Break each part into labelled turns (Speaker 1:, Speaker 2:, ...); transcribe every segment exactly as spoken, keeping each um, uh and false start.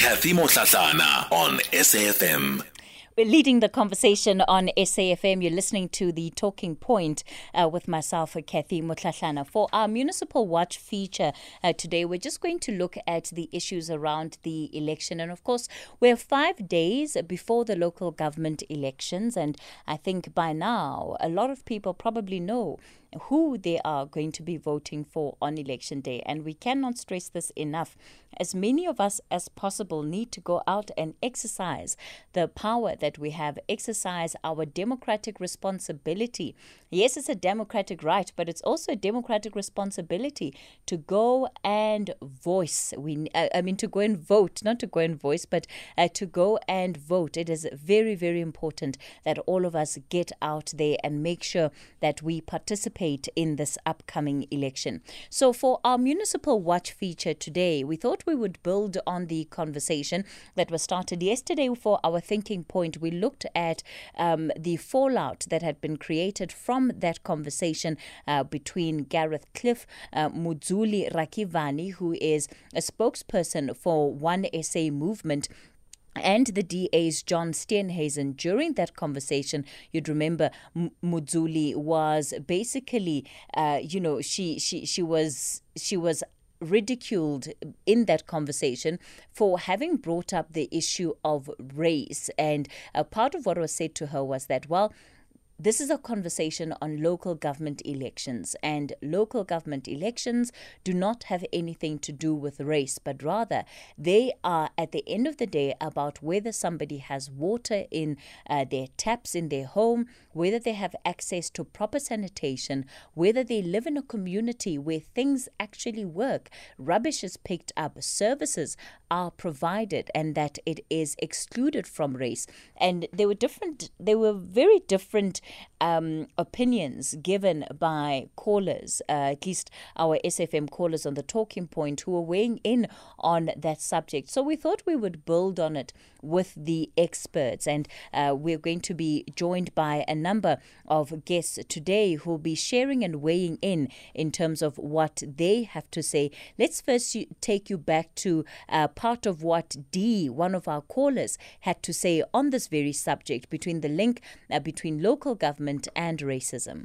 Speaker 1: Kathy Motlatlana on S A F M.
Speaker 2: We're leading the conversation on S A F M. You're listening to The Talking Point uh, with myself, Kathy Motlatlana. For our Municipal Watch feature uh, today, we're just going to look at the issues around the election. And of course, we're five days before the local government elections. And I think by now, a lot of people probably know who they are going to be voting for on election day. And we cannot stress this enough. As many of us as possible need to go out and exercise the power that we have, exercise our democratic responsibility. Yes, it's a democratic right, but it's also a democratic responsibility to go and voice. We, uh, I mean, to go and vote, not to go and voice, but uh, to go and vote. It is very, very important that all of us get out there and make sure that we participate in this upcoming election. So for our Municipal Watch feature today, we thought we would build on the conversation that was started yesterday. For our thinking point, we looked at um, the fallout that had been created from that conversation uh, between Gareth Cliff, uh, Muzuli Rakivani, who is a spokesperson for One S A Movement, and the D A's John Steenhuisen. During that conversation, you'd remember M- Muzuli was basically, uh, you know, she she she was she was ridiculed in that conversation for having brought up the issue of race. And a part of what was said to her was that, well, this is a conversation on local government elections, and local government elections do not have anything to do with race, but rather they are, at the end of the day, about whether somebody has water in uh, their taps in their home, whether they have access to proper sanitation, whether they live in a community where things actually work, rubbish is picked up, services are provided, and that it is excluded from race. And there were different, there were very different Um, opinions given by callers, uh, at least our S F M callers on the Talking Point, who were weighing in on that subject. So we thought we would build on it with the experts, and uh, we're going to be joined by a number of guests today who will be sharing and weighing in in terms of what they have to say. Let's first take you back to uh, part of what D, one of our callers, had to say on this very subject, between the link uh, between local government and racism.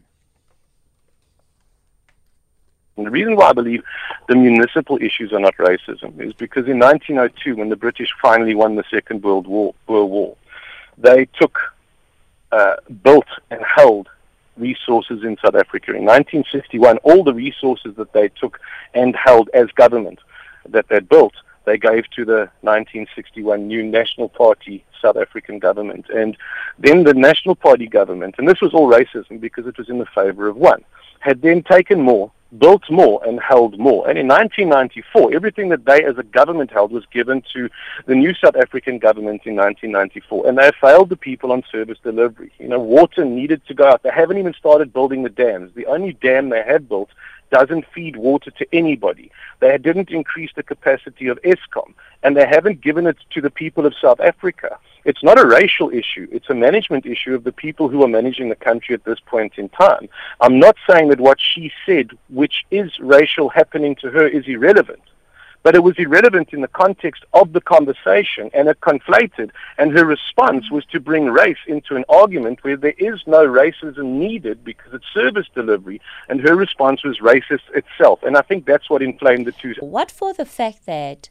Speaker 3: And the reason why I believe the municipal issues are not racism is because in nineteen oh two, when the British finally won the Second World War, World War they took, uh, built and held resources in South Africa. In nineteen sixty-one, all the resources that they took and held as government that they built, they gave to the nineteen sixty-one new National Party South African government. And then the National Party government, and this was all racism because it was in the favor of one, had then taken more, built more, and held more. And in nineteen ninety-four, everything that they as a government held was given to the new South African government in nineteen ninety-four. And they failed the people on service delivery. You know, water needed to go out. They haven't even started building the dams. The only dam they have built doesn't feed water to anybody. They didn't increase the capacity of Eskom, and they haven't given it to the people of South Africa. It's not a racial issue. It's a management issue of the people who are managing the country at this point in time. I'm not saying that what she said, which is racial happening to her, is irrelevant. But it was irrelevant in the context of the conversation, and it conflated, and her response was to bring race into an argument where there is no racism needed because it's service delivery, and her response was racist itself. And I think that's what inflamed the two.
Speaker 2: What for the fact that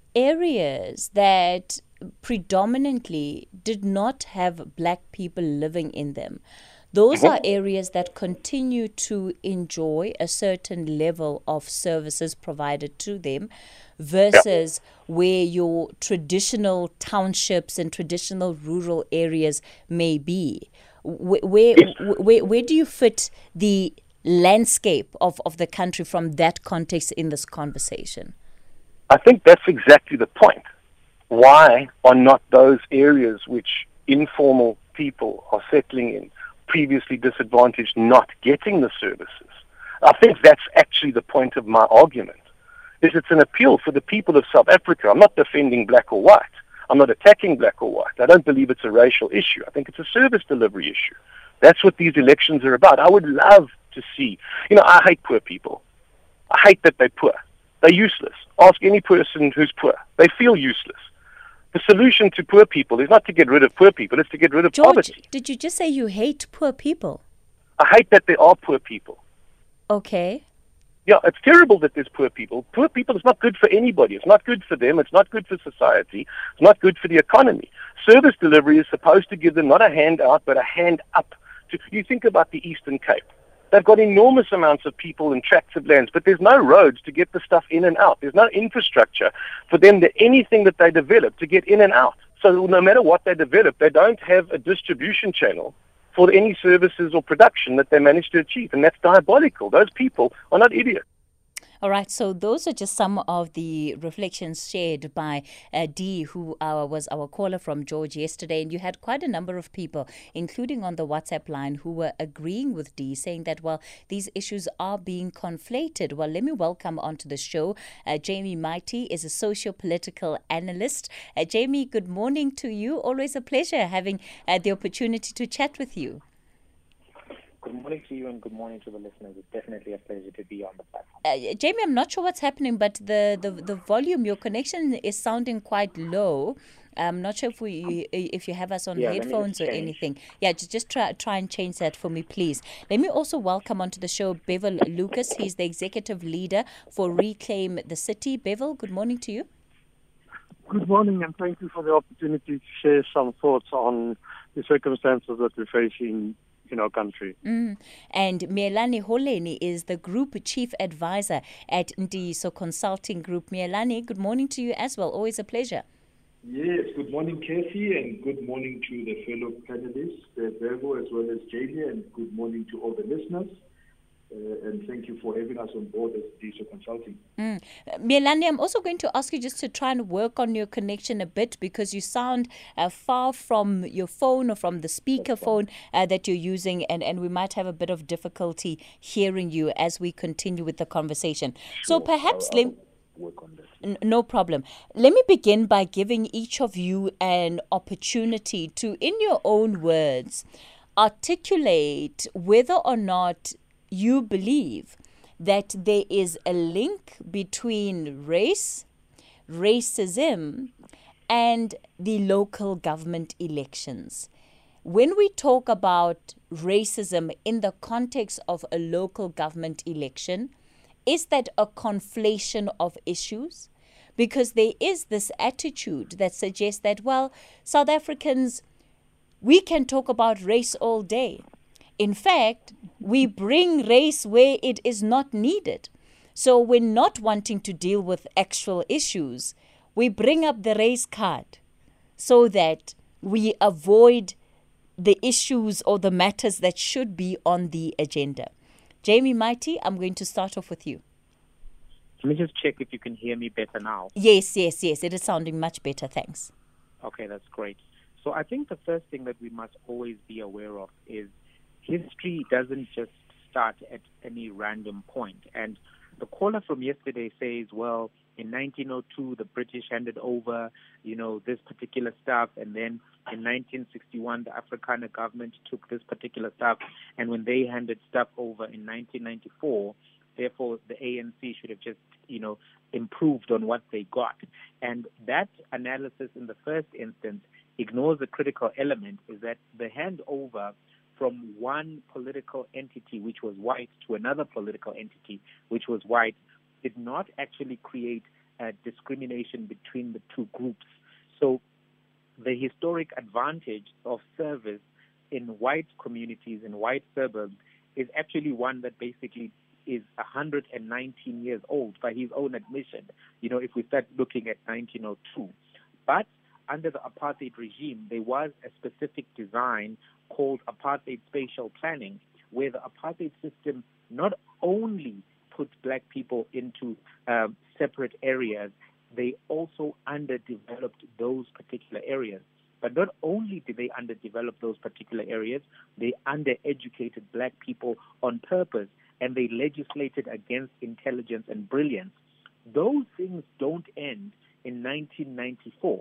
Speaker 2: areas that predominantly did not have black people living in them, those are areas that continue to enjoy a certain level of services provided to them, versus yeah. where your traditional townships and traditional rural areas may be. Where, where,
Speaker 3: yes.
Speaker 2: where, where do you fit the landscape of, of the country from that context in this conversation?
Speaker 3: I think that's exactly the point. Why are not those areas which informal people are settling in, previously disadvantaged, not getting the services? I think that's actually the point of my argument, is it's an appeal for the people of South Africa. I'm not defending black or white. I'm not attacking black or white. I don't believe it's a racial issue. I think it's a service delivery issue. That's what these elections are about. I would love to see, you know, I hate poor people. I hate that they're poor. They're useless. Ask any person who's poor. They feel useless. The solution to poor people is not to get rid of poor people, it's to get rid of
Speaker 2: George,
Speaker 3: poverty.
Speaker 2: did you just say you hate poor people?
Speaker 3: I hate that there are poor people.
Speaker 2: Okay.
Speaker 3: Yeah, it's terrible that there's poor people. Poor people is not good for anybody. It's not good for them. It's not good for society. It's not good for the economy. Service delivery is supposed to give them not a hand out, but a hand up. To, you think about the Eastern Cape. They've got enormous amounts of people and tracts of lands, but there's no roads to get the stuff in and out. There's no infrastructure for them to anything that they develop to get in and out. So no matter what they develop, they don't have a distribution channel for any services or production that they manage to achieve. And that's diabolical. Those people are not idiots.
Speaker 2: All right, so those are just some of the reflections shared by uh, Dee, who uh, was our caller from George yesterday. And you had quite a number of people, including on the WhatsApp line, who were agreeing with Dee, saying that, well, these issues are being conflated. Well, let me welcome onto the show uh, Jamie Mighty is a socio-political analyst. Uh, Jamie, good morning to you. Always a pleasure having uh, the opportunity to chat with you.
Speaker 4: Good morning to you and good morning to the listeners. It's definitely a pleasure to be on the platform.
Speaker 2: Uh, Jamie, I'm not sure what's happening, but the, the, the volume, your connection is sounding quite low. I'm not sure if we if you have us on
Speaker 4: yeah,
Speaker 2: headphones or anything. Yeah, just, just try try and change that for me, please. Let me also welcome onto the show Bevel Lucas. He's the executive leader for Reclaim the City. Bevel, good morning to you.
Speaker 5: Good morning, and thank you for the opportunity to share some thoughts on the circumstances that we're facing in our country.
Speaker 2: Mm. And Mielani Holeni is the Group Chief Advisor at Ndiso Consulting Group. Mielani, good morning to you as well. Always a pleasure.
Speaker 6: Yes, good morning, Kathy, and good morning to the fellow panelists, uh, Bevo as well as Jamie, and good morning to all the listeners. Uh, and thank you for having us on board as Ndiso Consulting.
Speaker 2: Mm. Mielani, I'm also going to ask you just to try and work on your connection a bit because you sound uh, far from your phone or from the speaker phone uh, that you're using, and, and we might have a bit of difficulty hearing you as we continue with the conversation.
Speaker 6: Sure.
Speaker 2: So perhaps...
Speaker 6: I'll, I'll
Speaker 2: let
Speaker 6: work on that.
Speaker 2: N- no problem. Let me begin by giving each of you an opportunity to, in your own words, articulate whether or not you believe that there is a link between race, racism, and the local government elections. When we talk about racism in the context of a local government election, is that a conflation of issues? Because there is this attitude that suggests that, well, South Africans, we can talk about race all day. In fact, we bring race where it is not needed. So we're not wanting to deal with actual issues. We bring up the race card so that we avoid the issues or the matters that should be on the agenda. Jamie Mighty, I'm going to start off with you.
Speaker 4: Let me just check if you can hear me better now.
Speaker 2: Yes, yes, yes. It is sounding much better. Thanks.
Speaker 4: Okay, that's great. So I think the first thing that we must always be aware of is history doesn't just start at any random point. And the caller from yesterday says, well, in nineteen oh two, the British handed over, you know, this particular stuff. And then in nineteen sixty-one, the Afrikaner government took this particular stuff. And when they handed stuff over in nineteen ninety-four, therefore the A N C should have just, you know, improved on what they got. And that analysis in the first instance ignores a critical element, is that the handover from one political entity, which was white, to another political entity, which was white, did not actually create uh, discrimination between the two groups. So the historic advantage of service in white communities, in white suburbs, is actually one that basically is one hundred nineteen years old by his own admission, you know, if we start looking at nineteen oh two. But under the apartheid regime, there was a specific design called apartheid spatial planning, where the apartheid system not only put black people into uh, separate areas, they also underdeveloped those particular areas. But not only did they underdevelop those particular areas, they undereducated black people on purpose, and they legislated against intelligence and brilliance. Those things don't end in nineteen ninety-four.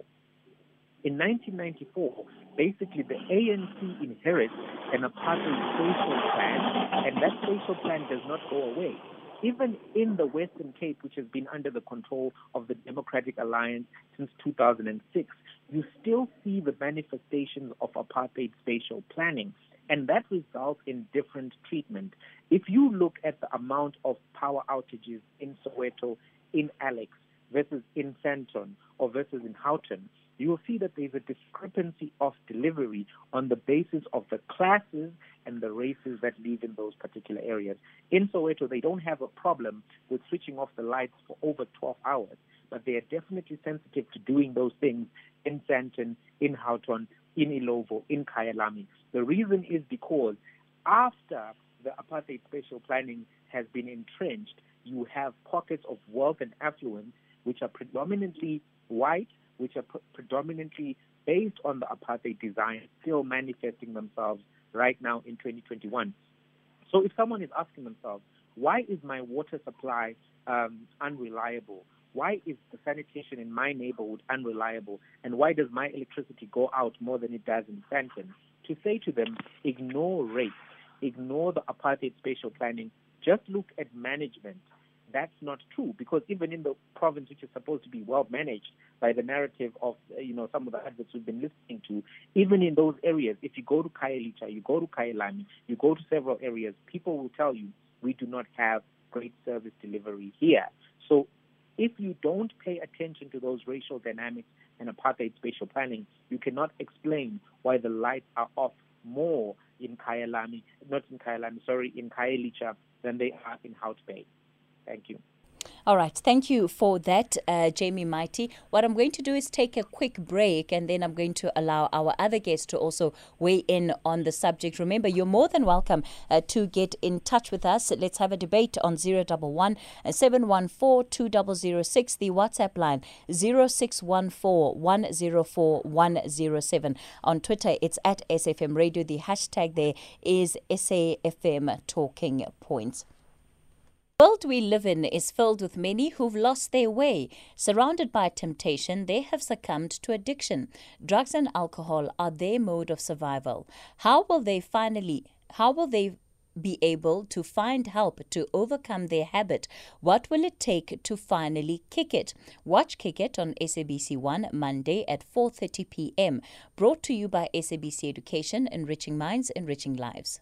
Speaker 4: In nineteen ninety-four, basically the A N C inherits an apartheid spatial plan, and that spatial plan does not go away. Even in the Western Cape, which has been under the control of the Democratic Alliance since two thousand six, you still see the manifestations of apartheid spatial planning, and that results in different treatment. If you look at the amount of power outages in Soweto, in Alex, versus in Sandton, or versus in Houghton, you will see that there's a discrepancy of delivery on the basis of the classes and the races that live in those particular areas. In Soweto, they don't have a problem with switching off the lights for over twelve hours, but they are definitely sensitive to doing those things in Sandton, in Houghton, in Ilovo, in Kyalami. The reason is because after the apartheid spatial planning has been entrenched, you have pockets of wealth and affluence which are predominantly white, which are pre- predominantly based on the apartheid design, still manifesting themselves right now in twenty twenty-one. So if someone is asking themselves, why is my water supply um, unreliable? Why is the sanitation in my neighborhood unreliable? And why does my electricity go out more than it does in Sandton? To say to them, ignore race, ignore the apartheid spatial planning, just look at management. That's not true, because even in the province, which is supposed to be well managed by the narrative of, you know, some of the adverts we've been listening to, even in those areas, if you go to Khayelitsha, you go to Kyalami, you go to several areas, people will tell you, we do not have great service delivery here. So if you don't pay attention to those racial dynamics and apartheid spatial planning, you cannot explain why the lights are off more in Kyalami, not in Kyalami, sorry, in Khayelitsha than they are in Hout Bay. Thank you.
Speaker 2: All right. Thank you for that, uh, Jamie Mighty. What I'm going to do is take a quick break, and then I'm going to allow our other guests to also weigh in on the subject. Remember, you're more than welcome uh, to get in touch with us. Let's have a debate on zero one one, seven one four, two zero zero six, the WhatsApp line zero six one four, one zero four, one zero seven. On Twitter, it's at S F M Radio. The hashtag there is S A F M Talking Points. The world we live in is filled with many who've lost their way. Surrounded by temptation, they have succumbed to addiction. Drugs and alcohol are their mode of survival. How will they finally, how will they be able to find help to overcome their habit? What will it take to finally kick it? Watch Kick It on S A B C one Monday at four thirty p.m. Brought to you by S A B C Education, enriching minds, enriching lives.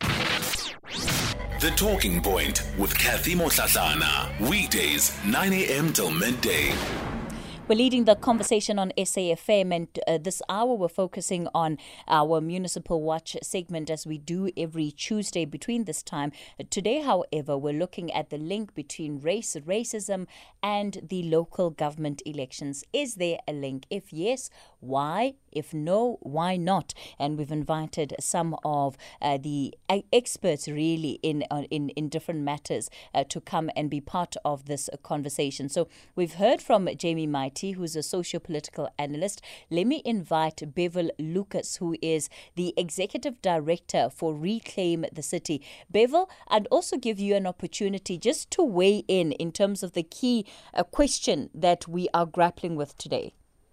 Speaker 1: The Talking Point with Kathy Motlatlana. Weekdays, nine a.m. till midday.
Speaker 2: We're leading the conversation on S A F M, and uh, this hour we're focusing on our Municipal Watch segment, as we do every Tuesday between this time. Today, however, we're looking at the link between race, racism, and the local government elections. Is there a link? If yes, why? If no, why not? And we've invited some of uh, the uh, experts really in, uh, in in different matters uh, to come and be part of this uh, conversation. So we've heard from Jamie Mighty, who's a socio-political analyst. Let me invite Bevel Lucas, who is the executive director for Reclaim the City. Bevel, I'd also give you an opportunity just to weigh in in terms of the key uh, question that we are grappling with today.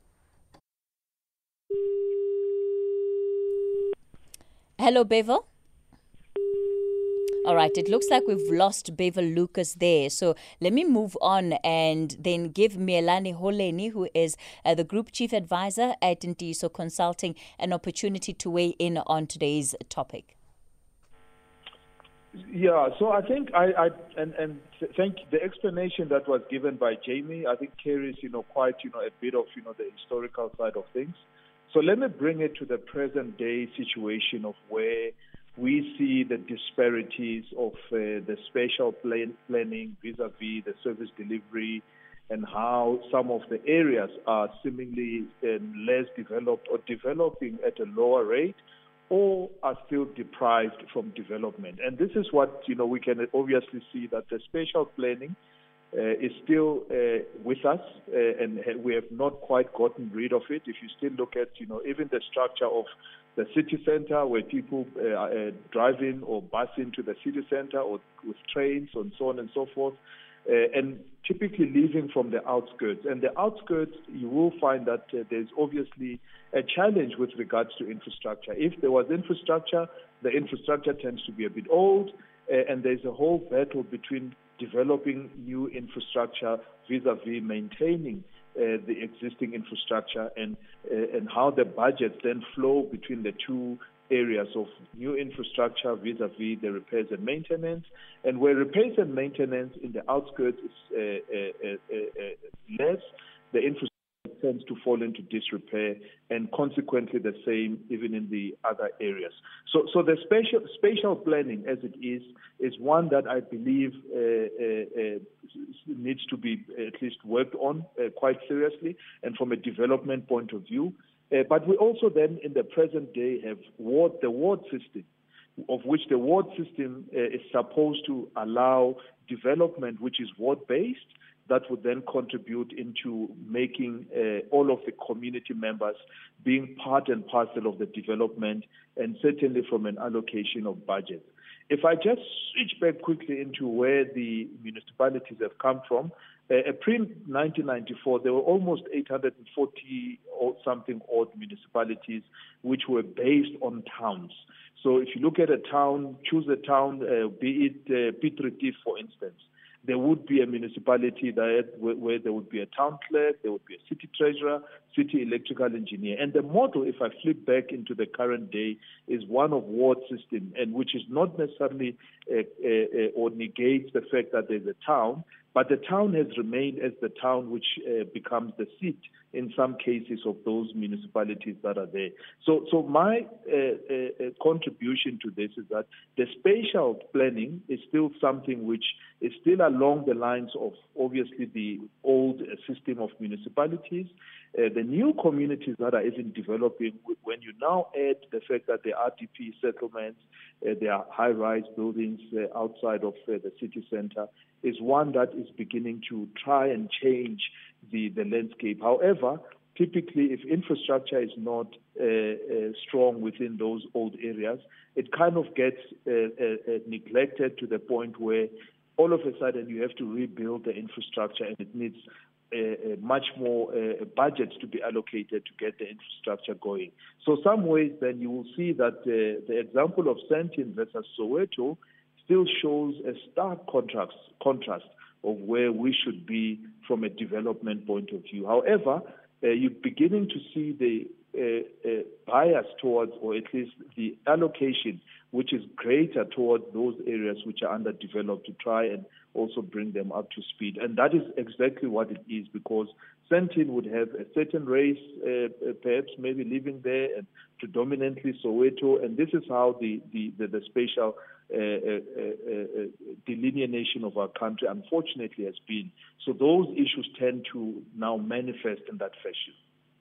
Speaker 2: Hello, Bevel. All right, it looks like we've lost Bevel Lucas there. So let me move on and then give Mielani Holeni, who is uh, the Group Chief Advisor at Ntiso Consulting, an opportunity to weigh in on today's topic.
Speaker 6: Yeah, so I think I, I and, and thank the explanation that was given by Jamie, I think carries, you know, quite, you know, a bit of, you know, the historical side of things. So let me bring it to the present day situation of where we see the disparities of uh, the spatial plan- planning vis-a-vis the service delivery, and how some of the areas are seemingly um, less developed or developing at a lower rate, or are still deprived from development. And this is what, you know, we can obviously see that the spatial planning Uh, is still uh, with us, uh, and we have not quite gotten rid of it. If you still look at, you know, even the structure of the city center, where people uh, uh, drive in or bus into the city center, or with trains and so on and so forth, uh, and typically leaving from the outskirts. And the outskirts, you will find that uh, there's obviously a challenge with regards to infrastructure. If there was infrastructure, the infrastructure tends to be a bit old, uh, and there's a whole battle between developing new infrastructure vis-a-vis maintaining uh, the existing infrastructure and uh, and how the budgets then flow between the two areas of new infrastructure vis-a-vis the repairs and maintenance, and where repairs and maintenance in the outskirts is uh, uh, uh, uh, less, the infrastructure tends to fall into disrepair, and consequently the same even in the other areas. So, so the spatial spatial planning, as it is, is one that I believe uh, uh, uh, needs to be at least worked on uh, quite seriously, and from a development point of view. Uh, but we also then, in the present day, have ward, the ward system, of which the ward system uh, is supposed to allow development which is ward-based, that would then contribute into making uh, all of the community members being part and parcel of the development, and certainly from an allocation of budget. If I just switch back quickly into where the municipalities have come from, uh, pre nineteen ninety-four, there were almost eight hundred forty or something odd municipalities which were based on towns. So if you look at a town, choose a town, uh, be it uh, Piet Retief, for instance, there would be a municipality that where, where there would be a town clerk, there would be a city treasurer, city electrical engineer. And the model, if I flip back into the current day, is one of ward system, and which is not necessarily uh, uh, or negates the fact that there's a town, but the town has remained as the town which uh, becomes the seat in some cases of those municipalities that are there. So, so my uh, uh, contribution to this is that the spatial planning is still something which is still along the lines of obviously the old uh, system of municipalities. Uh, the new communities that are even developing, when you now add the fact that there are R D P settlements, uh, there are high-rise buildings uh, outside of uh, the city center, is one that is beginning to try and change the, the landscape. However, typically if infrastructure is not uh, uh, strong within those old areas, it kind of gets uh, uh, neglected to the point where all of a sudden you have to rebuild the infrastructure, and it needs uh, uh, much more uh, budgets to be allocated to get the infrastructure going. So some ways then you will see that uh, the example of Sandton versus Soweto still shows a stark contrast, contrast of where we should be from a development point of view. However, uh, you're beginning to see the uh, uh, bias towards, or at least the allocation, which is greater towards those areas which are underdeveloped, to try and also bring them up to speed. And that is exactly what it is, because Sandton would have a certain race, uh, perhaps maybe living there, and predominantly Soweto, and this is how the, the, the, the spatial uh, uh, uh, delineation of our country unfortunately has been. So those issues tend to now manifest in that fashion.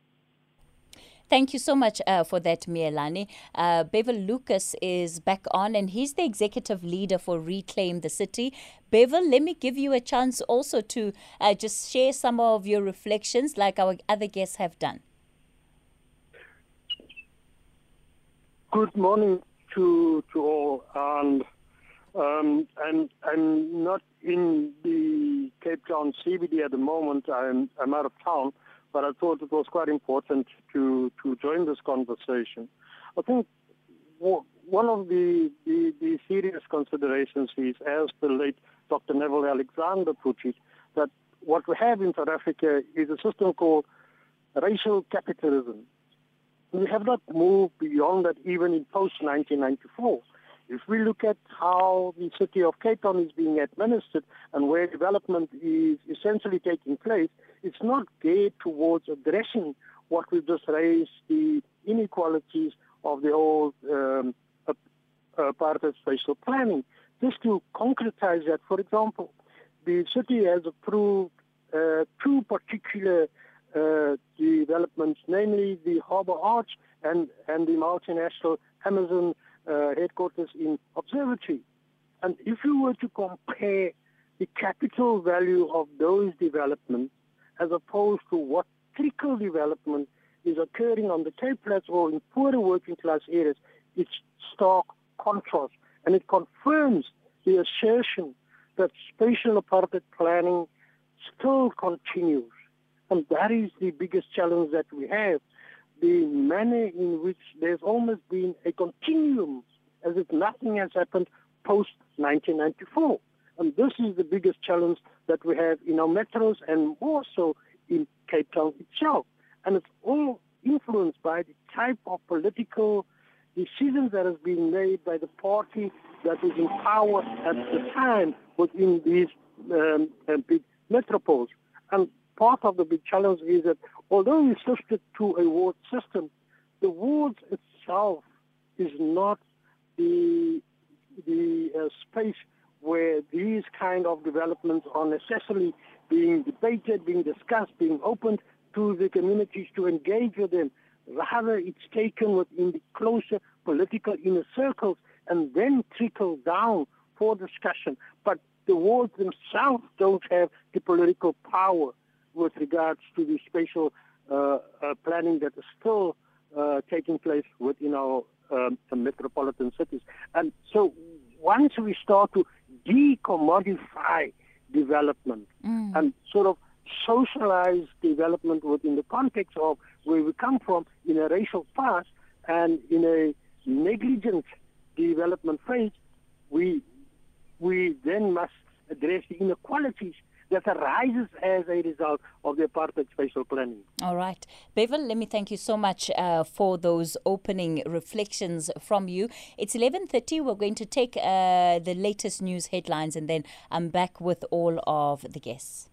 Speaker 2: Thank you so much uh, for that, Mielani. Uh, Bevel Lucas is back on, and he's the executive leader for Reclaim the City. Bevel, let me give you a chance also to uh, just share some of your reflections like our other guests have done.
Speaker 5: Good morning to to all, and um, and I'm not in the Cape Town C B D at the moment. I'm I'm out of town, but I thought it was quite important to to join this conversation. I think one of the, the, the serious considerations is, as the late Doctor Neville Alexander put it, that what we have in South Africa is a system called racial capitalism. We have not moved beyond that even in post nineteen ninety-four. If we look at how the city of Cape Town is being administered and where development is essentially taking place, it's not geared towards addressing what we've just raised, the inequalities of the old um, apartheid spatial planning. Just to concretize that, for example, the city has approved uh, two particular uh, developments, namely the Harbour Arch and, and the multinational Amazon uh, headquarters in Observatory. And if you were to compare the capital value of those developments as opposed to what trickle development is occurring on the Cape Flats or in poorer working class areas, it's stark contrast. And it confirms the assertion that spatial apartheid planning still continues. And that is the biggest challenge that we have. The manner in which there's almost been a continuum as if nothing has happened post nineteen ninety-four. And this is the biggest challenge that we have in our metros and more so in Cape Town itself. And it's all influenced by the type of political decisions that has been made by the party that is in power at the time within these um, uh, big metropoles. And part of the big challenge is that although we shifted to a ward system, the wards itself is not the the uh, space where these kind of developments are necessarily being debated, being discussed, being opened to the communities to engage with them. Rather, it's taken within the closer political inner circles and then trickle down for discussion. But the wards themselves don't have the political power with regards to the spatial uh, uh, planning that is still uh, taking place within our um, metropolitan cities. And so once we start to decommodify development mm. and sort of socialize development within the context of where we come from in a racial past and in a negligent development phase, we we then must address the inequalities that arises as a result of the apartheid spatial planning.
Speaker 2: All right. Bevel, let me thank you so much uh, for those opening reflections from you. It's eleven thirty. We're going to take uh, the latest news headlines and then I'm back with all of the guests.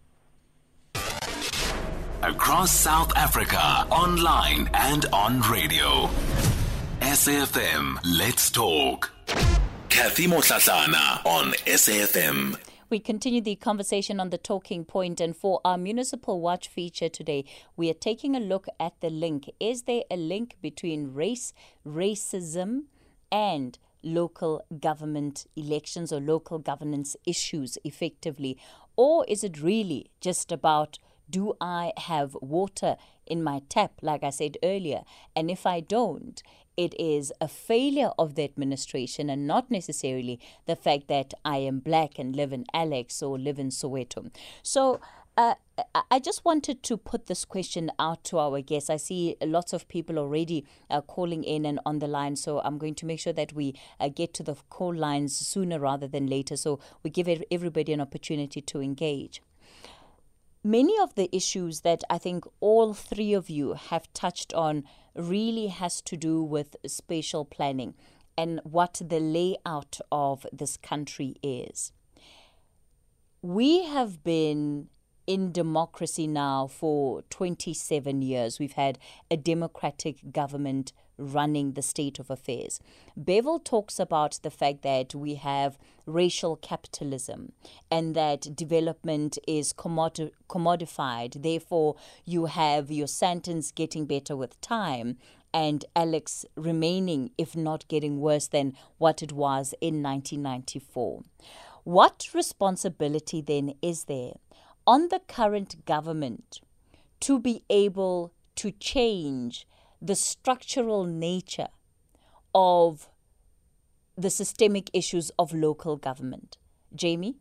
Speaker 1: Across South Africa, online and on radio. S A F M, let's talk. Kathy Motlatlana on S A F M.
Speaker 2: We continue the conversation on the talking point, and for our Municipal Watch feature today, we are taking a look at the link. Is there a link between race, racism, and local government elections or local governance issues effectively? Or is it really just about, do I have water in my tap, like I said earlier? And if I don't, it is a failure of the administration and not necessarily the fact that I am black and live in Alex or live in Soweto. So uh, I just wanted to put this question out to our guests. I see lots of people already uh, calling in and on the line, so I'm going to make sure that we uh, get to the call lines sooner rather than later, so we give everybody an opportunity to engage. Many of the issues that I think all three of you have touched on really has to do with spatial planning and what the layout of this country is. We have been in democracy now for twenty-seven years. We've had a democratic government running the state of affairs. Bevel talks about the fact that we have racial capitalism and that development is commodi- commodified. Therefore, you have your sentence getting better with time and Alex remaining, if not getting worse than what it was in nineteen ninety-four. What responsibility then is there on the current government to be able to change the structural nature of the systemic issues of local government? Jamie?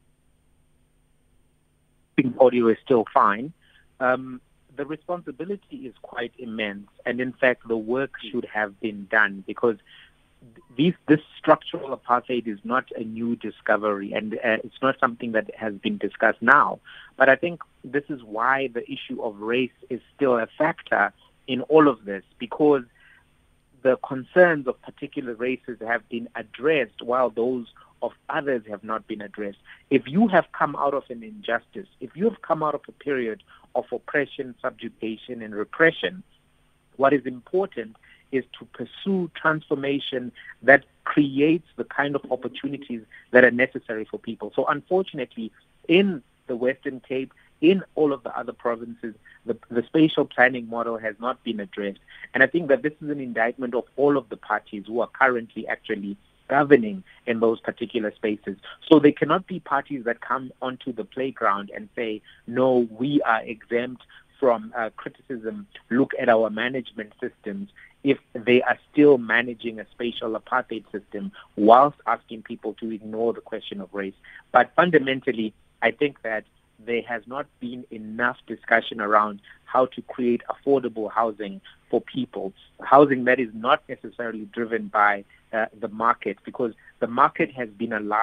Speaker 4: I think audio is still fine. Um, the responsibility is quite immense, and in fact the work should have been done, because These, this structural apartheid is not a new discovery, and uh, it's not something that has been discussed now. But I think this is why the issue of race is still a factor in all of this, because the concerns of particular races have been addressed while those of others have not been addressed. If you have come out of an injustice, if you have come out of a period of oppression, subjugation, and repression, what is important is to pursue transformation that creates the kind of opportunities that are necessary for people. So unfortunately, in the Western Cape, in all of the other provinces, the, the spatial planning model has not been addressed. And I think that this is an indictment of all of the parties who are currently actually governing in those particular spaces. So they cannot be parties that come onto the playground and say, no, we are exempt from uh, criticism, look at our management systems, if they are still managing a spatial apartheid system whilst asking people to ignore the question of race. But fundamentally, I think that there has not been enough discussion around how to create affordable housing for people, housing that is not necessarily driven by uh, the market, because the market has been allowed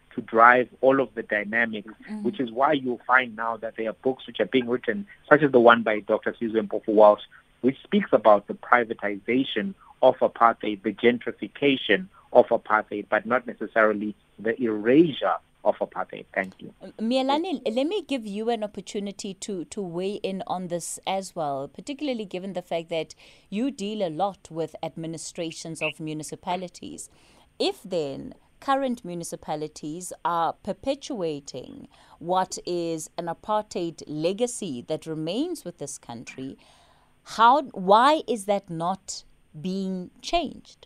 Speaker 4: to drive all of the dynamics, mm. which is why you'll find now that there are books which are being written, such as the one by Doctor Sizwe Mpofu-Walsh, which speaks about the privatization of apartheid, the gentrification of apartheid, but not necessarily the erasure of apartheid. Thank you.
Speaker 2: Mielani, let me give you an opportunity to, to weigh in on this as well, particularly given the fact that you deal a lot with administrations of municipalities. If then current municipalities are perpetuating what is an apartheid legacy that remains with this country, how, why is that not being changed?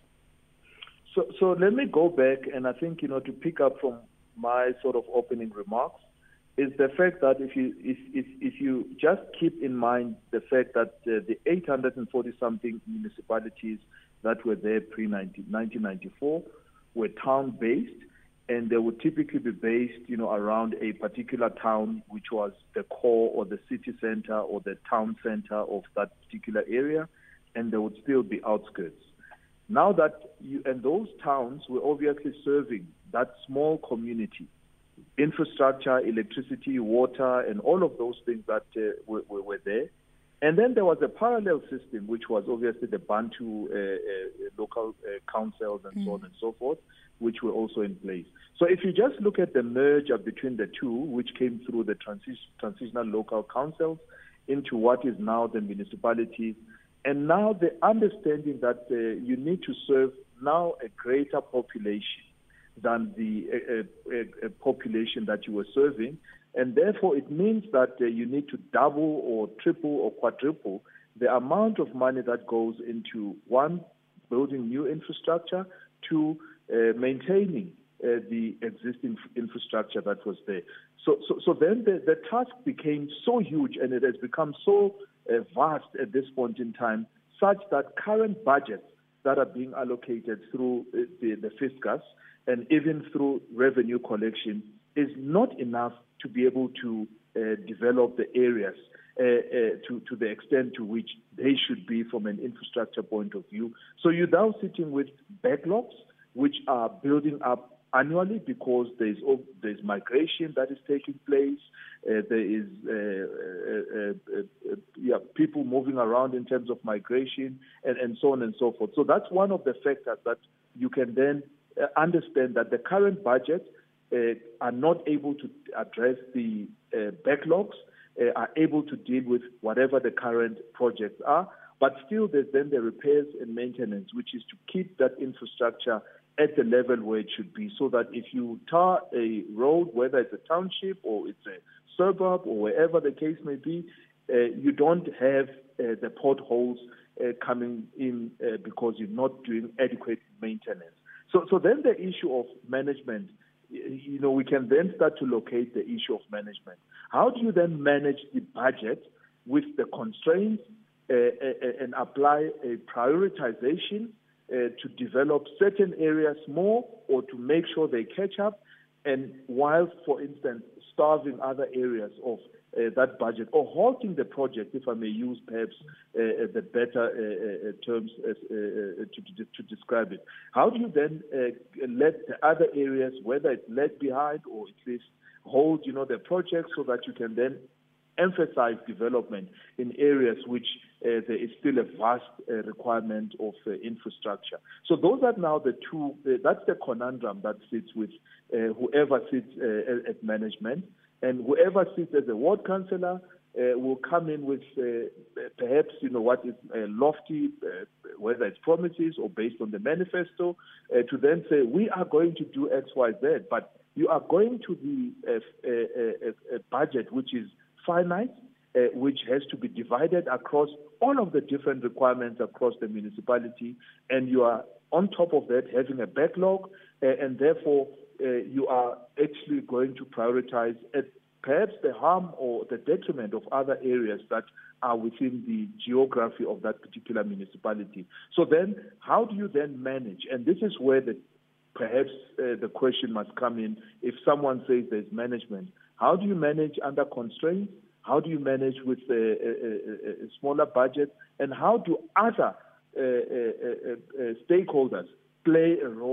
Speaker 6: So, so let me go back, and I think, you know, to pick up from my sort of opening remarks, is the fact that if you if if, if you just keep in mind the fact that uh, the eight hundred forty something municipalities that were there pre nineteen ninety-four were town based, and they would typically be based, you know, around a particular town, which was the core or the city center or the town center of that particular area, and there would still be outskirts. Now that you, and those towns were obviously serving that small community, infrastructure, electricity, water, and all of those things that uh, were, were there. And then there was a parallel system, which was obviously the Bantu uh, uh, local uh, councils and mm. so on and so forth, which were also in place. So if you just look at the merger between the two, which came through the transi- transitional local councils into what is now the municipalities, and now the understanding that uh, you need to serve now a greater population than the uh, uh, uh, population that you were serving. And therefore, it means that uh, you need to double or triple or quadruple the amount of money that goes into, one, building new infrastructure, two, uh, maintaining uh, the existing infrastructure that was there. So, so, so then the, the task became so huge, and it has become so uh, vast at this point in time, such that current budgets that are being allocated through uh, the, the fiscus and even through revenue collection is not enough to be able to uh, develop the areas uh, uh, to, to the extent to which they should be from an infrastructure point of view. So you're now sitting with backlogs which are building up annually because there's there's migration that is taking place. Uh, there is uh, uh, uh, uh, yeah, people moving around in terms of migration and, and so on and so forth. So that's one of the factors that you can then uh, understand that the current budget uh, are not able to address the uh, backlogs, uh, are able to deal with whatever the current projects are, but still there's then the repairs and maintenance, which is to keep that infrastructure at the level where it should be, so that if you tar a road, whether it's a township or it's a suburb or wherever the case may be, uh, you don't have uh, the potholes uh, coming in uh, because you're not doing adequate maintenance. So, so then the issue of management, you know, we can then start to locate the issue of management. How do you then manage the budget with the constraints uh, and apply a prioritization Uh, to develop certain areas more or to make sure they catch up, and while, for instance, starving other areas of uh, that budget or halting the project, if I may use perhaps uh, the better uh, uh, terms as, uh, to, to, to describe it. How do you then uh, let the other areas, whether it's left behind or at least hold, you know, the project so that you can then emphasize development in areas which uh, there is still a vast uh, requirement of uh, infrastructure. So those are now the two, uh, that's the conundrum that sits with uh, whoever sits uh, at management, and whoever sits as a ward councillor uh, will come in with uh, perhaps, you know, what is uh, lofty, uh, whether it's promises or based on the manifesto, uh, to then say, we are going to do X, Y, Z, but you are going to the uh, uh, uh, budget which is finite, uh, which has to be divided across all of the different requirements across the municipality, and you are on top of that having a backlog, uh, and therefore uh, you are actually going to prioritize at perhaps the harm or the detriment of other areas that are within the geography of that particular municipality. So then, how do you then manage? And this is where the perhaps uh, the question must come in. If someone says there's management, how do you manage under constraints? How do you manage with a, a, a, a smaller budget? And how do other uh, uh, uh, uh, stakeholders play a role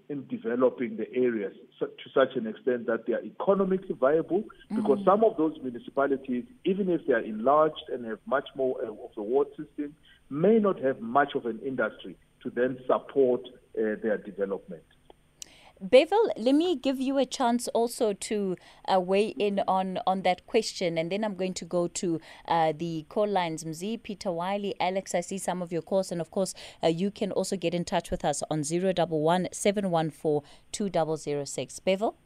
Speaker 6: in developing the areas so, to such an extent that they are economically viable, because mm. some of those municipalities, even if they are enlarged and have much more uh, of the ward system, may not have much of an industry to then support uh, their development.
Speaker 2: Beville, let me give you a chance also to uh, weigh in on, on that question, and then I'm going to go to uh, the call lines. Mzi, Peter Wiley, Alex, I see some of your calls, and of course uh, you can also get in touch with us on zero one one, seven one four, two zero zero six. Beville?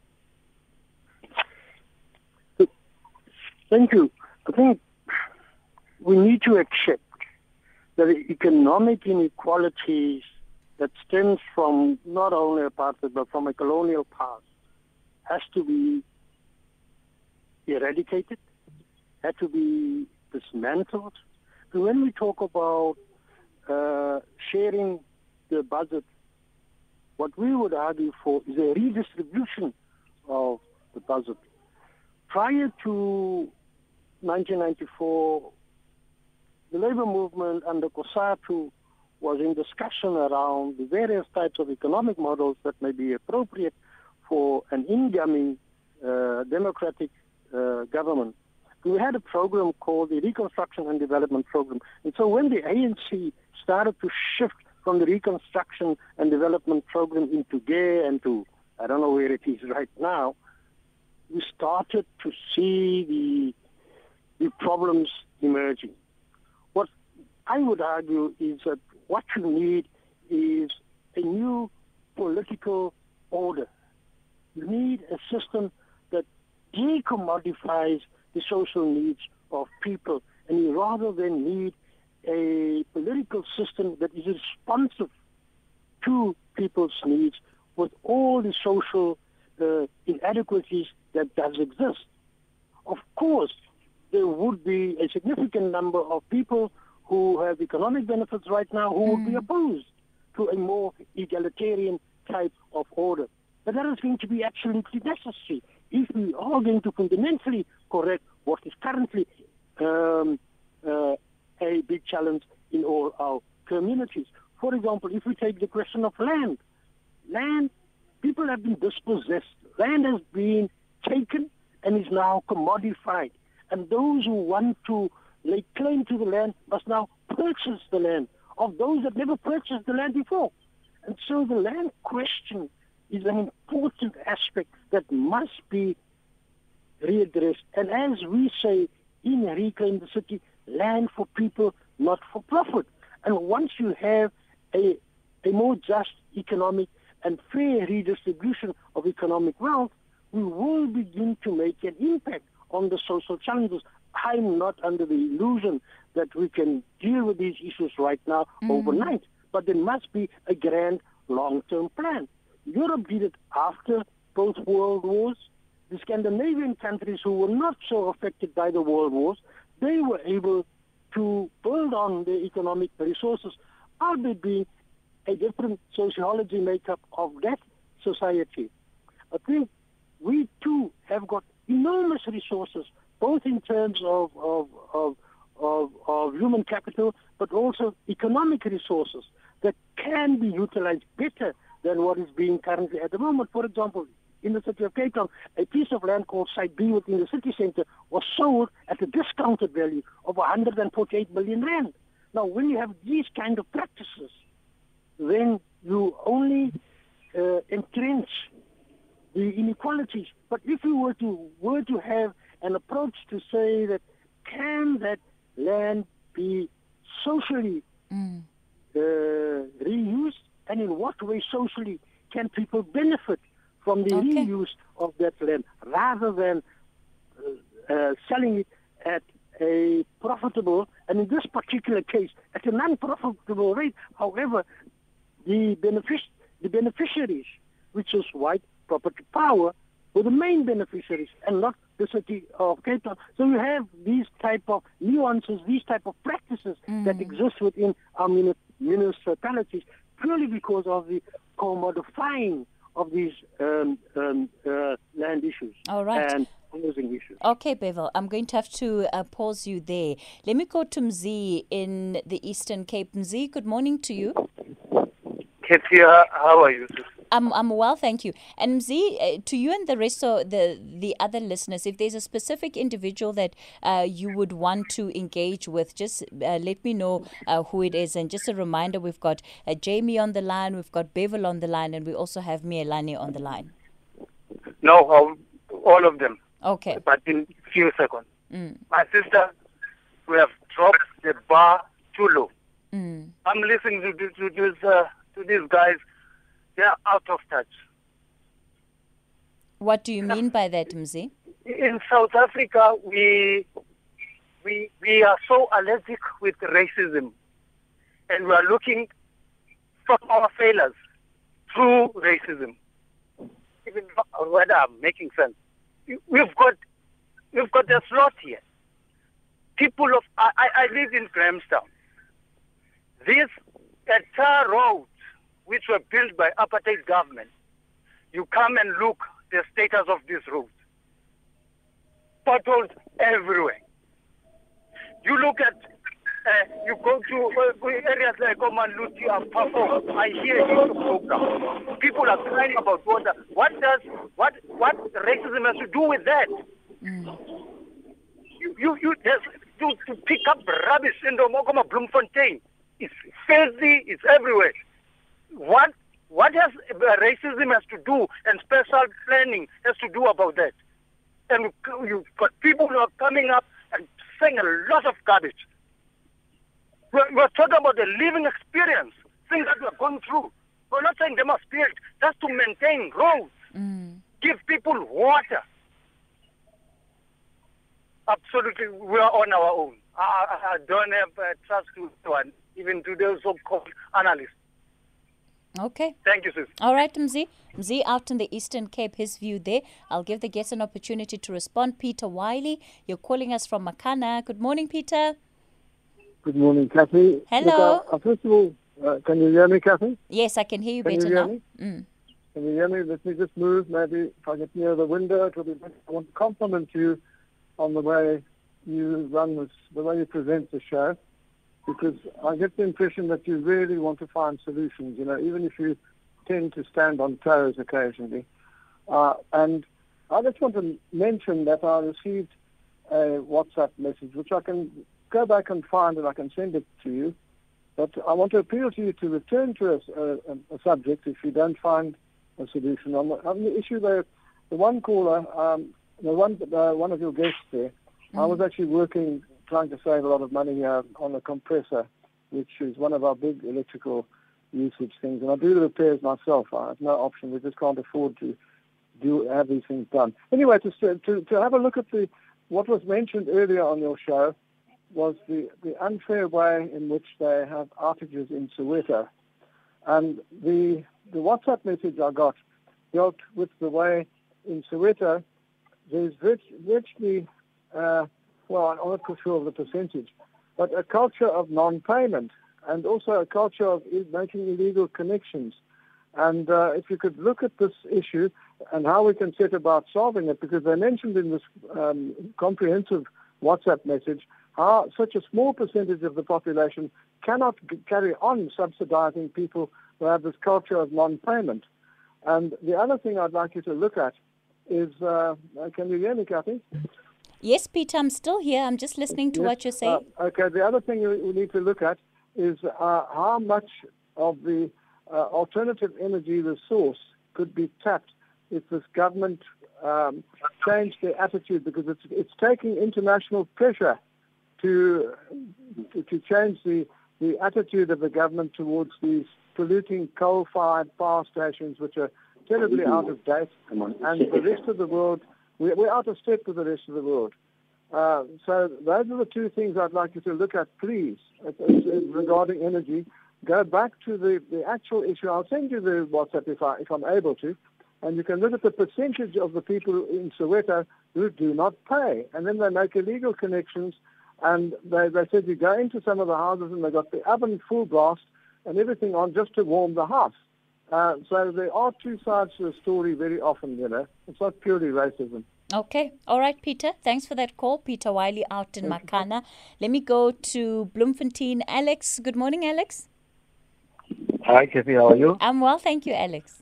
Speaker 5: Thank you. I think we need to accept that the economic inequalities that stems from not only apartheid but from a colonial past has to be eradicated, had to be dismantled. And when we talk about uh, sharing the budget, what we would argue for is a redistribution of the budget. Prior to nineteen ninety-four, the labor movement under COSATU was in discussion around the various types of economic models that may be appropriate for an incoming uh, democratic uh, government. We had a program called the Reconstruction and Development Program. And so when the A N C started to shift from the Reconstruction and Development Program into G E and to, I don't know where it is right now, we started to see the, the problems emerging. What I would argue is that what you need is a new political order. You need a system that decommodifies the social needs of people, and you rather than need a political system that is responsive to people's needs with all the social uh, inadequacies that does exist. Of course, there would be a significant number of people who have economic benefits right now who mm. would be opposed to a more egalitarian type of order. But that is going to be absolutely necessary if we are going to fundamentally correct what is currently um, uh, a big challenge in all our communities. For example, if we take the question of land, land, people have been dispossessed. Land has been taken and is now commodified. And those who want to lay claim to the land must now purchase the land of those that never purchased the land before. And so the land question is an important aspect that must be readdressed. And as we say in Reclaim the City, land for people, not for profit. And once you have a, a more just economic and fair redistribution of economic wealth, we will begin to make an impact on the social challenges. I'm not under the illusion that we can deal with these issues right now mm. overnight, but there must be a grand long-term plan. Europe did it after both world wars. The Scandinavian countries who were not so affected by the world wars, they were able to build on their economic resources, albeit being a different sociology makeup of that society. I think we too have got enormous resources, both in terms of, of, of, of, of human capital, but also economic resources that can be utilized better than what is being currently at the moment. For example, in the city of Cape Town, a piece of land called Site B within the city centre was sold at a discounted value of one hundred forty-eight million rand. Now, when you have these kind of practices, then you only uh, entrench the inequalities. But if you were to were to have an approach to say that can that land be socially mm. uh, reused, and in what way socially can people benefit from the okay. reuse of that land, rather than uh, uh, selling it at a profitable, and in this particular case, at a non-profitable rate. However, the, benefic- the beneficiaries, which is white property power, were the main beneficiaries and not the city of Cape Town. So you have these type of nuances, these type of practices mm. that exist within our muni- municipalities purely because of the commodifying of these um, um, uh, land issues
Speaker 2: All right.
Speaker 5: and housing issues.
Speaker 2: Okay, Beville, I'm going to have to uh, pause you there. Let me go to Mzi in the Eastern Cape. Mzi, good morning to you.
Speaker 7: Katia, how are you?
Speaker 2: I'm I'm well, thank you. And Mzi, uh, to you and the rest of the the other listeners, if there's a specific individual that uh, you would want to engage with, just uh, let me know uh, who it is. And just a reminder, we've got uh, Jamie on the line, we've got Bevel on the line, and we also have Mielani on the line.
Speaker 7: No, um, all of them.
Speaker 2: Okay.
Speaker 7: But in a few seconds.
Speaker 2: Mm.
Speaker 7: My sister, we have dropped the bar too low.
Speaker 2: Mm.
Speaker 7: I'm listening to, to, to, this, uh, to these guys. They're out of touch.
Speaker 2: What do you mean by that, Mzi?
Speaker 7: In South Africa, we, we, we are so allergic with racism. And we are looking from our failures through racism. Even whether I'm making sense. We've got, we've got a slot here. People of, I, I live in Grahamstown. These entire roads, which were built by apartheid government, you come and look the status of these roads. Potholes everywhere. You look at, uh, you go to uh, areas like Omanluti and Pafo, I hear you program. People are crying about water. What does, what, what racism has to do with that? Mm. You, you, you, you, to pick up rubbish in the Mokoma Bloemfontein. It's filthy, it's everywhere. What what has uh, racism has to do and special planning has to do about that? And you've got people who are coming up and saying a lot of garbage. We're, we're talking about the living experience, things that we're going through. We're not saying they must build, just to maintain roads, mm. give people water. Absolutely, we are on our own. I, I don't have uh, trust to anyone, even to those so-called analysts.
Speaker 2: Okay.
Speaker 7: Thank you, sis.
Speaker 2: All right, Mzi. Mzi out in the Eastern Cape, his view there. I'll give the guests an opportunity to respond. Peter Wiley, you're calling us from Makana. Good morning, Peter.
Speaker 5: Good morning, Kathy.
Speaker 2: Hello.
Speaker 5: Look, uh, first of all, uh, can you hear me, Kathy?
Speaker 2: Yes, I can hear you
Speaker 5: can
Speaker 2: better
Speaker 5: you hear
Speaker 2: now.
Speaker 5: Me?
Speaker 2: Mm.
Speaker 5: Can you hear me? Let me just move. Maybe if I get near the window, it will be better. I want to compliment you on the way you run this, the way you present the show, because I get the impression that you really want to find solutions, you know, even if you tend to stand on toes occasionally. Uh, and I just want to mention that I received a WhatsApp message, which I can go back and find and I can send it to you. But I want to appeal to you to return to a, a, a subject if you don't find a solution. On the, on the issue, the, the one caller, um, the one, uh, one of your guests there, mm-hmm. I was actually working, trying to save a lot of money here on a compressor, which is one of our big electrical usage things. And I do the repairs myself. I have no option. We just can't afford to do have these things done. Anyway, to, to, to have a look at the what was mentioned earlier on your show was the, the unfair way in which they have outages in Soweto. And the the WhatsApp message I got dealt with the way in Soweto there's virtually, uh, well, I'm not sure of the percentage, but a culture of non-payment and also a culture of making illegal connections. And uh, if you could look at this issue and how we can set about solving it, because they mentioned in this um, comprehensive WhatsApp message how such a small percentage of the population cannot g- carry on subsidizing people who have this culture of non-payment. And the other thing I'd like you to look at is, uh, can you hear me, Kathy?
Speaker 2: Yes, Peter, I'm still here. I'm just listening to
Speaker 5: yes.
Speaker 2: what you're saying.
Speaker 5: Uh, okay, the other thing we, we need to look at is uh, how much of the uh, alternative energy resource could be tapped if this government um, changed their attitude, because it's, it's taking international pressure to, to, to change the, the attitude of the government towards these polluting coal-fired power stations, which are terribly out of date, and the rest of the world, we're, we're out of step with the rest of the world. Uh, so those are the two things I'd like you to look at, please, regarding energy. Go back to the, the actual issue. I'll send you the WhatsApp if, I, if I'm able to, and you can look at the percentage of the people in Soweto who do not pay, and then they make illegal connections, and they, they said you go into some of the houses and they've got the oven full blast and everything on just to warm the house. Uh, so there are two sides to the story very often, you know. It's not purely racism.
Speaker 2: Okay. All right, Peter. Thanks for that call. Peter Wiley out in Makana. Let me go to Bloemfontein. Alex. Good morning, Alex.
Speaker 8: Hi, Kathy. How are you?
Speaker 2: I'm well, thank you, Alex.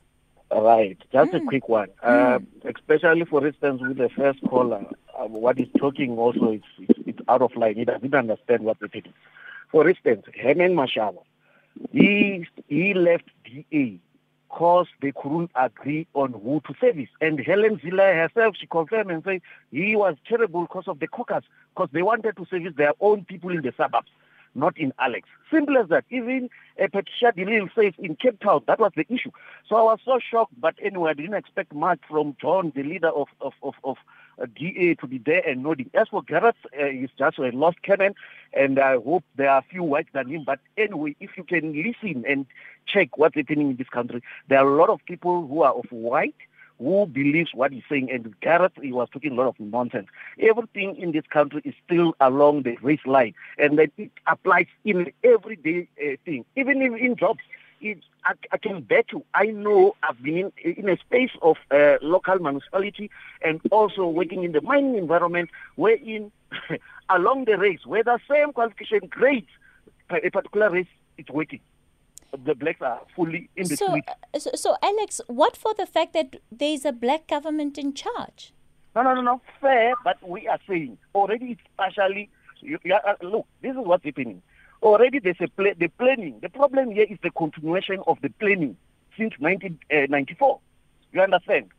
Speaker 8: Right. Just
Speaker 2: Mm.
Speaker 8: a quick one.
Speaker 2: Mm.
Speaker 8: Uh, especially, for instance, with the first caller, uh, what he's talking also, it's, it's, it's out of line. He doesn't understand what we're taking. For instance, Herman Mashaba, he, he left D A because they couldn't agree on who to service. And Helen Zille herself, she confirmed and said he was terrible because of the caucus, because they wanted to service their own people in the suburbs, not in Alex. Simple as that. Even uh, Patricia de Lille says in Cape Town, that was the issue. So I was so shocked, but anyway, I didn't expect much from John, the leader of, of, of, of uh, D A, to be there and nodding. As for Gareth, uh, he's just a lost cannon, and I hope there are a few whites than him. But anyway, if you can listen and check what's happening in this country, there are a lot of people who are of white, who believes what he's saying, and Gareth, he was talking a lot of nonsense. Everything in this country is still along the race line, and that it applies in everyday uh, thing, even in, in jobs. It, I, I can bet you, I know I've been in, in a space of uh, local municipality and also working in the mining environment, wherein along the race, where the same qualification grades a particular race, it's working. The blacks are fully in the
Speaker 2: So,
Speaker 8: street.
Speaker 2: uh, so, so, Alex, what for the fact that there's a black government in charge?
Speaker 8: No, no, no, no. Fair, but we are saying already it's partially. You, you are, uh, look, this is what's happening. Already there's a pla- the planning. The problem here is the continuation of the planning since nineteen ninety-four. You understand?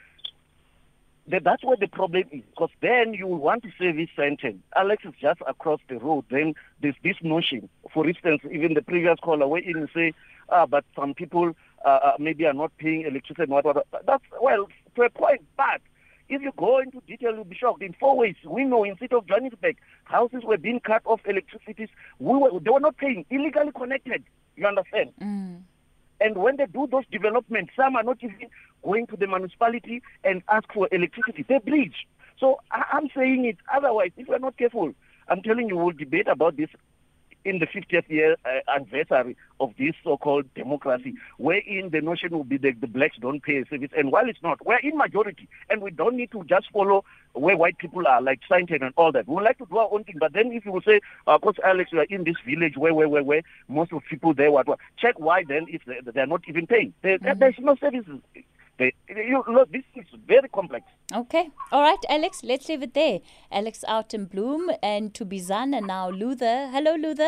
Speaker 8: That, that's where the problem is, because then you will want to service Sandton. Alex is just across the road. Then there's this notion. For instance, even the previous caller where you say, ah, but some people uh, maybe are not paying electricity and what, what. That's, well, to a point, but if you go into detail, you'll be shocked. In four ways, we know in the city of Johannesburg, houses were being cut off electricity. We were, they were not paying, illegally connected. You understand?
Speaker 2: Mm.
Speaker 8: And when they do those developments, some are not even going to the municipality and ask for electricity. They breach. So I- I'm saying it. Otherwise, if we're not careful, I'm telling you, we'll debate about this in the fiftieth year uh, anniversary of this so-called democracy, wherein the notion will be that the blacks don't pay a service. And while it's not, we're in majority, and we don't need to just follow where white people are, like Sandton and all that. We would like to do our own thing. But then if you will say, of course, Alex, we are in this village where, where, where, where most of people there, what, what, check why then if they, they're not even paying. They, mm-hmm. There's no services. They, you know, this is very complex.
Speaker 2: Okay. All right, Alex, let's leave it there. Alex out in Bloom, and to Bizana now, Luther. Hello, Luther.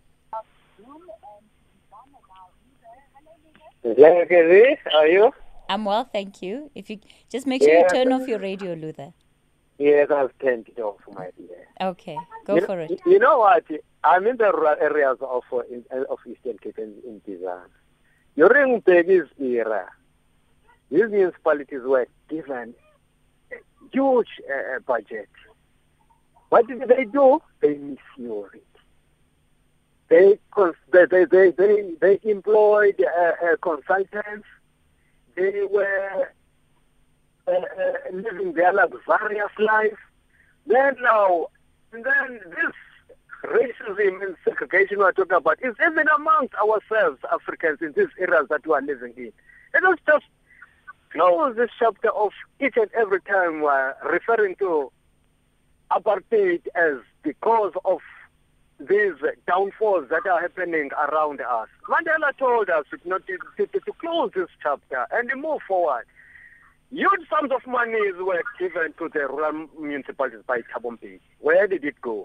Speaker 9: Hello, Kelly. How are you?
Speaker 2: I'm well, thank you. If you just make sure
Speaker 9: yeah.
Speaker 2: you turn off your radio, Luther.
Speaker 9: Yes, I've turned it off, my dear.
Speaker 2: Okay, go
Speaker 9: you
Speaker 2: for
Speaker 9: know,
Speaker 2: it.
Speaker 9: You know what? I'm in the rural areas of uh, in, of Eastern Cape in, in Bizana. During Peggy's era, these municipalities were given a huge uh, budget. What did they do? They misused it. They they they they, they employed uh, uh, consultants. They were uh, uh, living their luxurious life. Then now, and then this racism and segregation we are talking about is even amongst ourselves, Africans, in these areas that we are living in. Let us just close this chapter of each and every time we're referring to apartheid as the cause of these downfalls that are happening around us. Mandela told us not to, to, to close this chapter and move forward. Huge sums of money were given to the rural municipalities by Thabo Mbeki. Where did it go?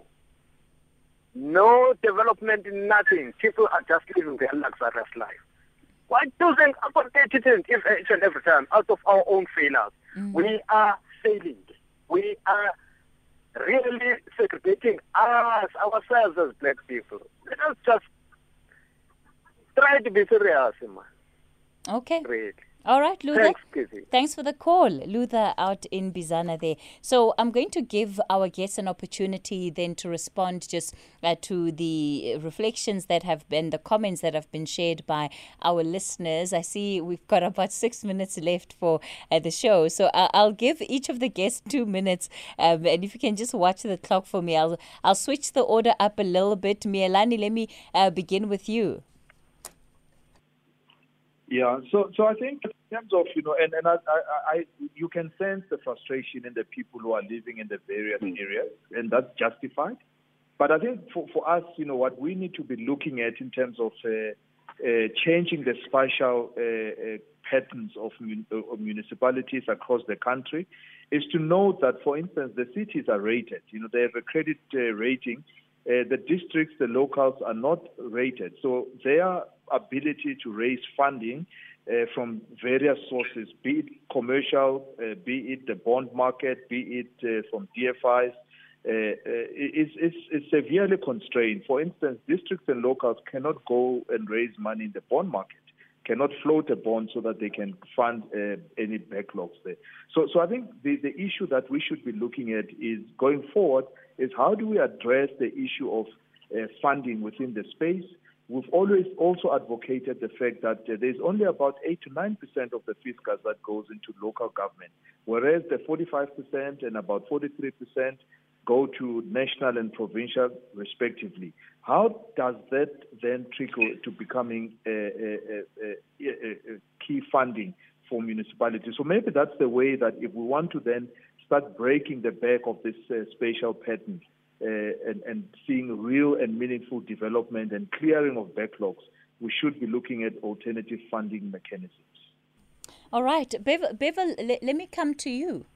Speaker 9: No development, nothing. People are just living their luxurious life. Why doesn't apartheid didn't if each and every time out of our own failures? Mm. We are failing. We are really segregating us, ourselves as black people. Let us just try to be serious, man.
Speaker 2: Okay.
Speaker 9: Really.
Speaker 2: All right, Luther.
Speaker 9: Thanks, Kizzy.
Speaker 2: Thanks for the call, Luther out in Bizana there. So I'm going to give our guests an opportunity then to respond just uh, to the reflections that have been, the comments that have been shared by our listeners. I see we've got about six minutes left for uh, the show. So I'll, I'll give each of the guests two minutes. Um, and if you can just watch the clock for me, I'll, I'll switch the order up a little bit. Mielani, let me uh, begin with you.
Speaker 6: Yeah, so so I think in terms of, you know, and, and I, I, I you can sense the frustration in the people who are living in the various areas, and that's justified. But I think for, for us, you know, what we need to be looking at in terms of uh, uh, changing the spatial uh, uh, patterns of, mun- of municipalities across the country, is to note that, for instance, the cities are rated. You know, they have a credit uh, rating. Uh, the districts, the locals are not rated. So their ability to raise funding uh, from various sources, be it commercial, uh, be it the bond market, be it uh, from D F Is, uh, uh, is, is, is severely constrained. For instance, districts and locals cannot go and raise money in the bond market, cannot float a bond so that they can fund uh, any backlogs there. So, so I think the, the issue that we should be looking at is going forward is how do we address the issue of uh, funding within the space. We've always also advocated the fact that uh, there's only about eight to nine percent of the fiscus that goes into local government, whereas the forty-five percent and about forty-three percent go to national and provincial respectively. How does that then trickle to becoming a, a, a, a, a key funding for municipalities? So maybe that's the way that if we want to then start breaking the back of this uh, spatial pattern uh, and, and seeing real and meaningful development and clearing of backlogs, we should be looking at alternative funding mechanisms.
Speaker 2: All right. Bevel, Bevel let, let me come to you.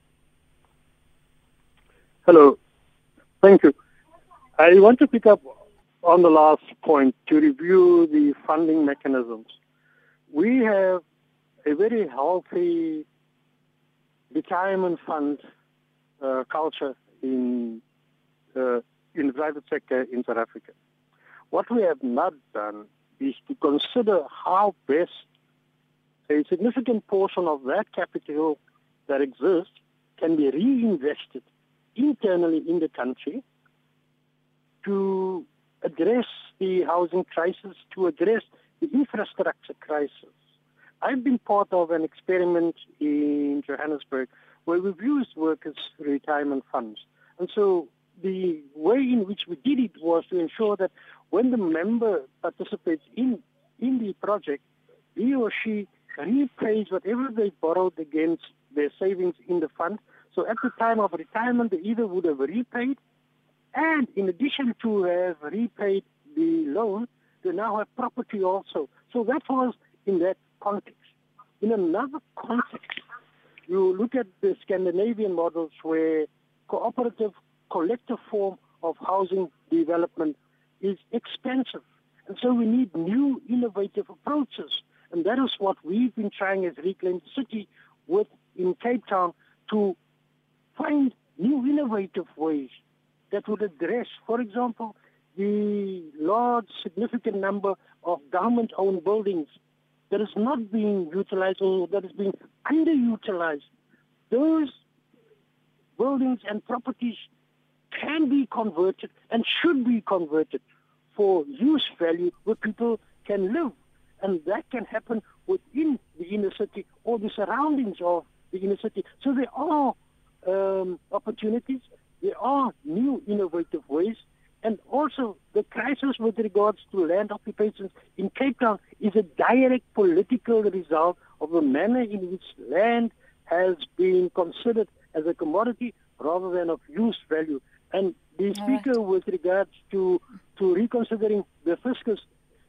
Speaker 5: Hello. Thank you. I want to pick up on the last point to review the funding mechanisms. We have a very healthy retirement fund uh, culture in uh, in the private sector in South Africa. What we have not done is to consider how best a significant portion of that capital that exists can be reinvested internally in the country to address the housing crisis, to address the infrastructure crisis. I've been part of an experiment in Johannesburg where we've used workers' retirement funds. And so the way in which we did it was to ensure that when the member participates in, in the project, he or she repays whatever they borrowed against their savings in the fund. So at the time of retirement, they either would have repaid, and in addition to have repaid the loan, they now have property also. So that was in that context. In another context, you look at the Scandinavian models where cooperative, collective form of housing development is expensive. And so we need new innovative approaches. And that is what we've been trying as Reclaim the City with in Cape Town to find new innovative ways that would address, for example, the large, significant number of government-owned buildings that is not being utilized or that is being underutilized. Those buildings and properties can be converted and should be converted for use value where people can live. And that can happen within the inner city or the surroundings of the inner city. So there are um, opportunities, there are new innovative ways, and also the crisis with regards to land occupations in Cape Town is a direct political result of the manner in which land has been considered as a commodity rather than of use value. And the speaker right. with regards to, to reconsidering the fiscus,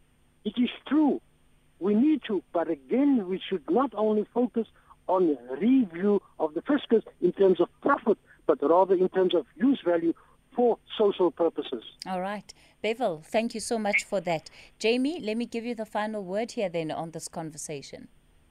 Speaker 5: it is true. We need to, but again, we should not only focus on review of the fiscus in terms of profit, but rather in terms of use value for social purposes.
Speaker 2: All right. Bevel, thank you so much for that. Jamie, let me give you the final word here then on this conversation.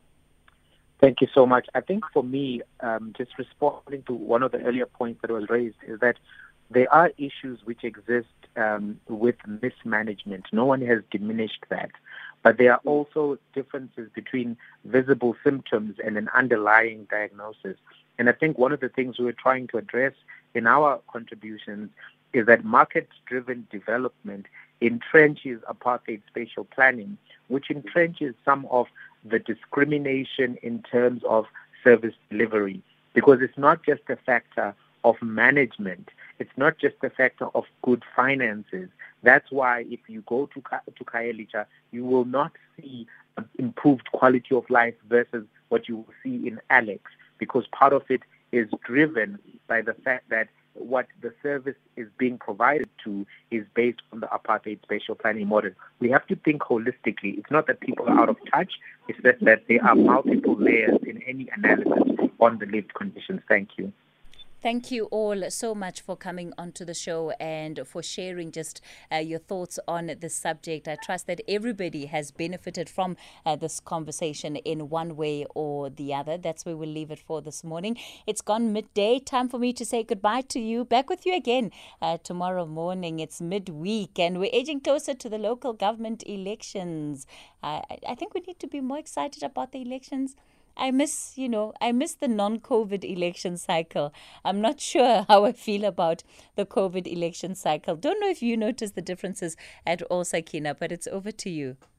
Speaker 4: Thank you so much. I think for me, um, just responding to one of the earlier points that was raised, is that there are issues which exist um, with mismanagement. No one has diminished that. But there are also differences between visible symptoms and an underlying diagnosis. And I think one of the things we're trying to address in our contributions is that market-driven development entrenches apartheid spatial planning, which entrenches some of the discrimination in terms of service delivery. Because it's not just a factor of management. It's not just a factor of good finances. That's why if you go to to Khayelitsha, you will not see improved quality of life versus what you will see in Alex, because part of it is driven by the fact that what the service is being provided to is based on the apartheid spatial planning model. We have to think holistically. It's not that people are out of touch, it's just that there are multiple layers in any analysis on the lived conditions. Thank you.
Speaker 2: Thank you all so much for coming onto the show and for sharing just uh, your thoughts on this subject. I trust that everybody has benefited from uh, this conversation in one way or the other. That's where we'll leave it for this morning. It's gone midday. Time for me to say goodbye to you. Back with you again uh, tomorrow morning. It's midweek and we're edging closer to the local government elections. Uh, I think we need to be more excited about the elections. I miss, you know, I miss the non-COVID election cycle. I'm not sure how I feel about the COVID election cycle. Don't know if you notice the differences at all, Sakina, but it's over to you.